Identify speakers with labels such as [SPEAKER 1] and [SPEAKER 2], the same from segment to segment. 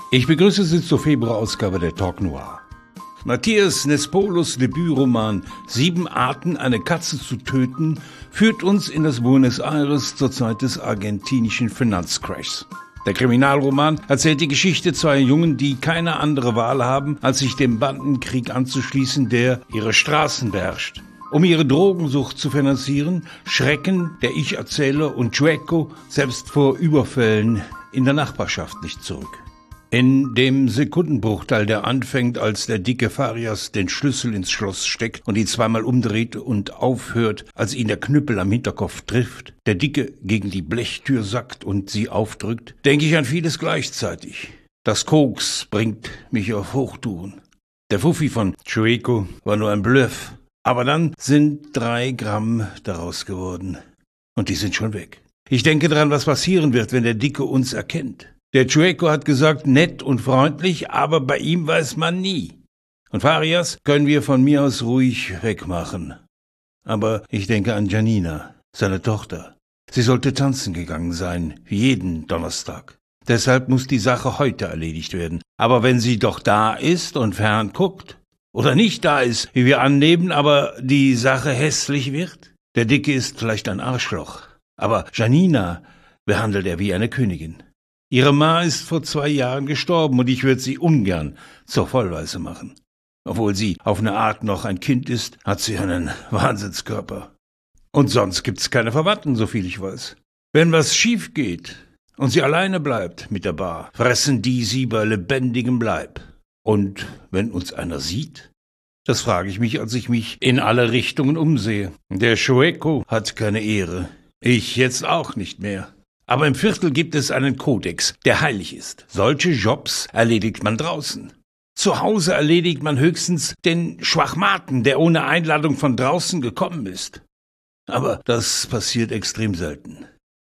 [SPEAKER 1] Ich begrüße Sie zur Februarausgabe der Talk Noir. Matthias Nespolos Debütroman »7 Arten, eine Katze zu töten« führt uns in das Buenos Aires zur Zeit des argentinischen Finanzcrashs. Der Kriminalroman erzählt die Geschichte zweier Jungen, die keine andere Wahl haben, als sich dem Bandenkrieg anzuschließen, der ihre Straßen beherrscht. Um ihre Drogensucht zu finanzieren, schrecken der Ich-Erzähler und Chueco selbst vor Überfällen in der Nachbarschaft nicht zurück. In dem Sekundenbruchteil, der anfängt, als der dicke Farias den Schlüssel ins Schloss steckt und ihn zweimal umdreht und aufhört, als ihn der Knüppel am Hinterkopf trifft, der Dicke gegen die Blechtür sackt und sie aufdrückt, denke ich an vieles gleichzeitig. Das Koks bringt mich auf Hochtouren. Der Fuffi von Chueco war nur ein Bluff, aber dann sind 3 Gramm daraus geworden. Und die sind schon weg. Ich denke daran, was passieren wird, wenn der Dicke uns erkennt. Der Chueco hat gesagt, nett und freundlich, aber bei ihm weiß man nie. Und Farias können wir von mir aus ruhig wegmachen. Aber ich denke an Janina, seine Tochter. Sie sollte tanzen gegangen sein, wie jeden Donnerstag. Deshalb muss die Sache heute erledigt werden. Aber wenn sie doch da ist und fern guckt, oder nicht da ist, wie wir annehmen, aber die Sache hässlich wird, der Dicke ist vielleicht ein Arschloch. Aber Janina behandelt er wie eine Königin. Ihre Ma ist vor 2 Jahren gestorben und ich würde sie ungern zur Vollweise machen. Obwohl sie auf eine Art noch ein Kind ist, hat sie einen Wahnsinnskörper. Und sonst gibt's keine Verwandten, soviel ich weiß. Wenn was schief geht und sie alleine bleibt mit der Bar, fressen die sie bei lebendigem Leib. Und wenn uns einer sieht? Das frage ich mich, als ich mich in alle Richtungen umsehe. Der Chueco hat keine Ehre. Ich jetzt auch nicht mehr. Aber im Viertel gibt es einen Kodex, der heilig ist. Solche Jobs erledigt man draußen. Zu Hause erledigt man höchstens den Schwachmaten, der ohne Einladung von draußen gekommen ist. Aber das passiert extrem selten.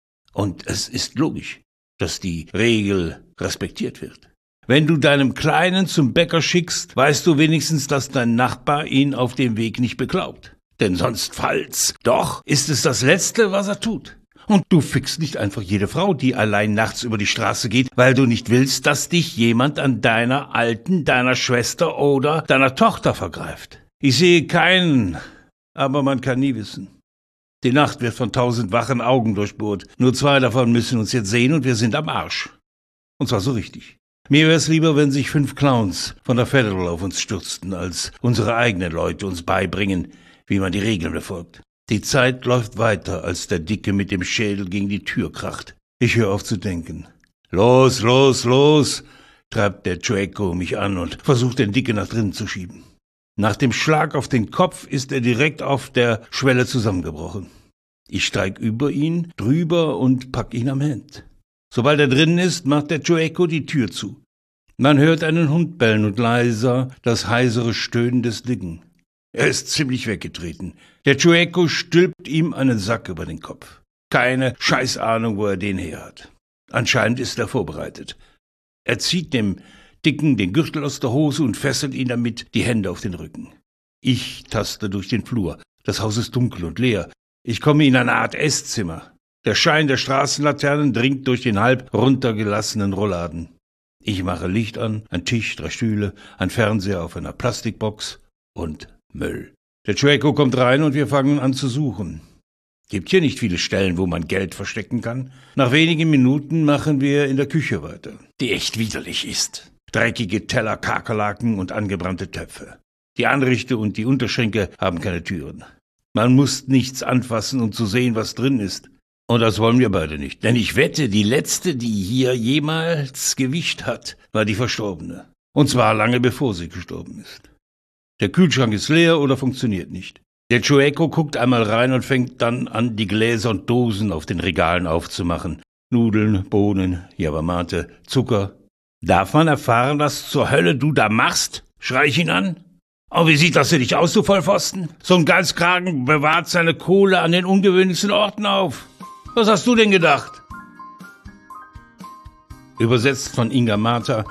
[SPEAKER 1] Und es ist logisch, dass die Regel respektiert wird. Wenn du deinem Kleinen zum Bäcker schickst, weißt du wenigstens, dass dein Nachbar ihn auf dem Weg nicht beklaut. Denn sonst fallt's. Doch ist es das Letzte, was er tut. Und du fickst nicht einfach jede Frau, die allein nachts über die Straße geht, weil du nicht willst, dass dich jemand an deiner Alten, deiner Schwester oder deiner Tochter vergreift. Ich sehe keinen, aber man kann nie wissen. Die Nacht wird von 1000 wachen Augen durchbohrt. Nur 2 davon müssen uns jetzt sehen und wir sind am Arsch. Und zwar so richtig. Mir wär's lieber, wenn sich 5 Clowns von der Federal auf uns stürzten, als unsere eigenen Leute uns beibringen, wie man die Regeln befolgt. Die Zeit läuft weiter, als der Dicke mit dem Schädel gegen die Tür kracht. Ich höre auf zu denken. Los, los, los, treibt der Chueco mich an und versucht, den Dicke nach drinnen zu schieben. Nach dem Schlag auf den Kopf ist er direkt auf der Schwelle zusammengebrochen. Ich steig über ihn, drüber und pack ihn am Hemd. Sobald er drinnen ist, macht der Chueco die Tür zu. Man hört einen Hund bellen und leiser das heisere Stöhnen des Dicken. Er ist ziemlich weggetreten. Der Chueco stülpt ihm einen Sack über den Kopf. Keine Scheißahnung, wo er den her hat. Anscheinend ist er vorbereitet. Er zieht dem Dicken den Gürtel aus der Hose und fesselt ihn damit die Hände auf den Rücken. Ich taste durch den Flur. Das Haus ist dunkel und leer. Ich komme in eine Art Esszimmer. Der Schein der Straßenlaternen dringt durch den halb runtergelassenen Rollladen. Ich mache Licht an, ein Tisch, 3 Stühle, ein Fernseher auf einer Plastikbox und Müll. Der Chueco kommt rein und wir fangen an zu suchen. Gibt hier nicht viele Stellen, wo man Geld verstecken kann. Nach wenigen Minuten machen wir in der Küche weiter, die echt widerlich ist. Dreckige Teller, Kakerlaken und angebrannte Töpfe. Die Anrichte und die Unterschränke haben keine Türen. Man muss nichts anfassen, um zu sehen, was drin ist. Und das wollen wir beide nicht. Denn ich wette, die letzte, die hier jemals gewischt hat, war die Verstorbene. Und zwar lange bevor sie gestorben ist. Der Kühlschrank ist leer oder funktioniert nicht. Der Chueco guckt einmal rein und fängt dann an, die Gläser und Dosen auf den Regalen aufzumachen. Nudeln, Bohnen, Yerba Mate, Zucker. Darf man erfahren, was zur Hölle du da machst? Schrei ich ihn an. Oh, wie sieht das für dich aus, du Vollpfosten? So ein Geizkragen bewahrt seine Kohle an den ungewöhnlichsten Orten auf. Was hast du denn gedacht? Übersetzt von Inga Martha,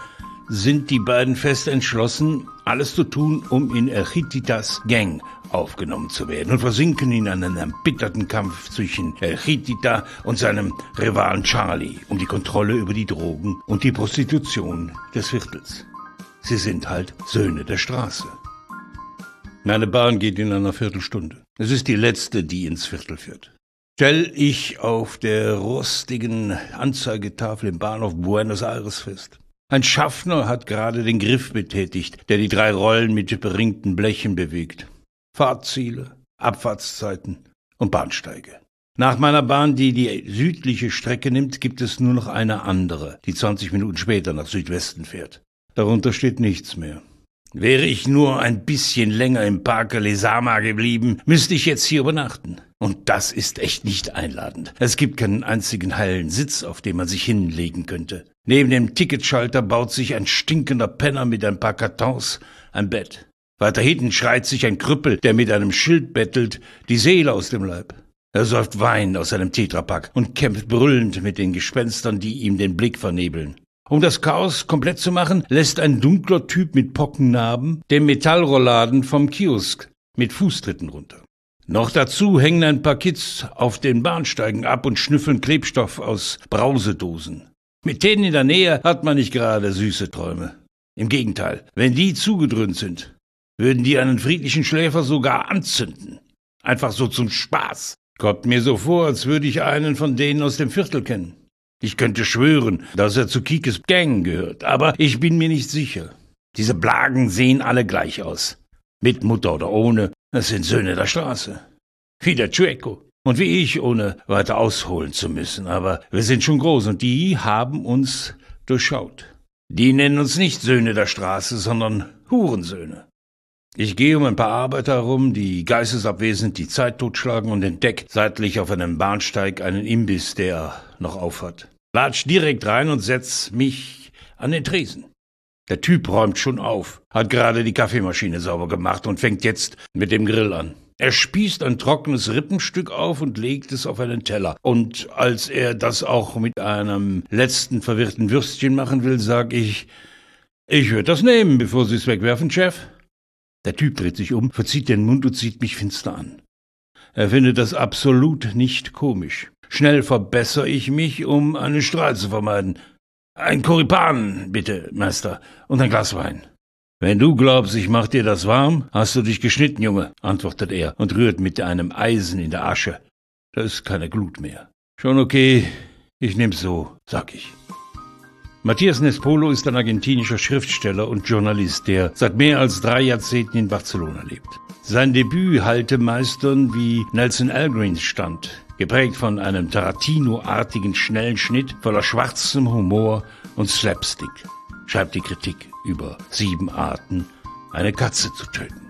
[SPEAKER 1] sind die beiden fest entschlossen, alles zu tun, um in El Chititas Gang aufgenommen zu werden und versinken in einen erbitterten Kampf zwischen El Chitita und seinem Rivalen Charlie um die Kontrolle über die Drogen und die Prostitution des Viertels. Sie sind halt Söhne der Straße. Meine Bahn geht in einer Viertelstunde. Es ist die letzte, die ins Viertel führt. Stell ich auf der rostigen Anzeigetafel im Bahnhof Buenos Aires fest. Ein Schaffner hat gerade den Griff betätigt, der die 3 Rollen mit beringten Blechen bewegt. Fahrtziele, Abfahrtszeiten und Bahnsteige. Nach meiner Bahn, die die südliche Strecke nimmt, gibt es nur noch eine andere, die 20 Minuten später nach Südwesten fährt. Darunter steht nichts mehr. Wäre ich nur ein bisschen länger im Parque Lezama geblieben, müsste ich jetzt hier übernachten. Und das ist echt nicht einladend. Es gibt keinen einzigen heilen Sitz, auf den man sich hinlegen könnte. Neben dem Ticketschalter baut sich ein stinkender Penner mit ein paar Kartons ein Bett. Weiter hinten schreit sich ein Krüppel, der mit einem Schild bettelt, die Seele aus dem Leib. Er säuft Wein aus einem Tetrapack und kämpft brüllend mit den Gespenstern, die ihm den Blick vernebeln. Um das Chaos komplett zu machen, lässt ein dunkler Typ mit Pockennarben den Metallrolladen vom Kiosk mit Fußtritten runter. Noch dazu hängen ein paar Kids auf den Bahnsteigen ab und schnüffeln Klebstoff aus Brausedosen. Mit denen in der Nähe hat man nicht gerade süße Träume. Im Gegenteil, wenn die zugedröhnt sind, würden die einen friedlichen Schläfer sogar anzünden. Einfach so zum Spaß. Kommt mir so vor, als würde ich einen von denen aus dem Viertel kennen. Ich könnte schwören, dass er zu Kikes Gang gehört, aber ich bin mir nicht sicher. Diese Blagen sehen alle gleich aus. Mit Mutter oder ohne, das sind Söhne der Straße. Wie der Chueco. Und wie ich, ohne weiter ausholen zu müssen. Aber wir sind schon groß und die haben uns durchschaut. Die nennen uns nicht Söhne der Straße, sondern Hurensöhne. Ich gehe um ein paar Arbeiter herum, die geistesabwesend die Zeit totschlagen und entdecke seitlich auf einem Bahnsteig einen Imbiss, der noch aufhat. Latsch direkt rein und setz mich an den Tresen. Der Typ räumt schon auf, hat gerade die Kaffeemaschine sauber gemacht und fängt jetzt mit dem Grill an. Er spießt ein trockenes Rippenstück auf und legt es auf einen Teller. Und als er das auch mit einem letzten verwirrten Würstchen machen will, sag ich würde das nehmen, bevor Sie es wegwerfen, Chef. Der Typ dreht sich um, verzieht den Mund und sieht mich finster an. Er findet das absolut nicht komisch. Schnell verbessere ich mich, um einen Strahl zu vermeiden. Ein Korripan, bitte, Meister, und ein Glas Wein. Wenn du glaubst, ich mach dir das warm, hast du dich geschnitten, Junge, antwortet er und rührt mit einem Eisen in der Asche. Da ist keine Glut mehr. Schon okay, ich nehm's so, sag ich. Matías Nespolo ist ein argentinischer Schriftsteller und Journalist, der seit mehr als 3 Jahrzehnten in Barcelona lebt. Sein Debüt halte Meistern wie Nelson Algren stand, geprägt von einem Tarantino-artigen schnellen Schnitt voller schwarzem Humor und Slapstick, schreibt die Kritik über 7 Arten, eine Katze zu töten.